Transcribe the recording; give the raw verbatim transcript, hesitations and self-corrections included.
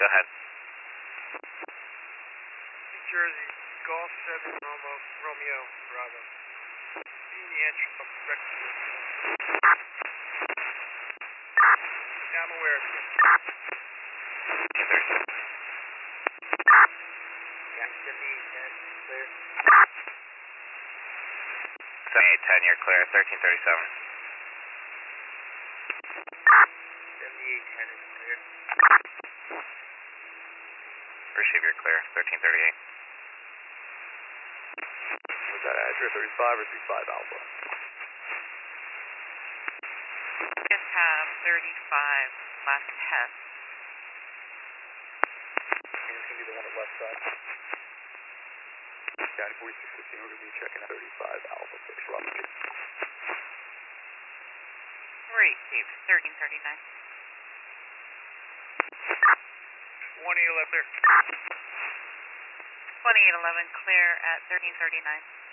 ahead. New Jersey, Golf seven, Romo, Romeo, Bravo. In the entry of record. Yeah, I'm aware of you. seventy-eight ten, clear. seventy-eight ten, you're clear, thirteen thirty-seven. seventy-eight ten is clear. Receive, you're clear, thirteen thirty-eight. Was that address thirty-five or thirty-five Alpha? Just have thirty-five last test. And it's going to be the one on the left side. County forty-six fifteen, we're going to be checking out thirty-five Alpha first, Roger. Received, thirteen thirty-nine. twenty eleven there. twenty-eight eleven, clear at thirteen thirty-nine.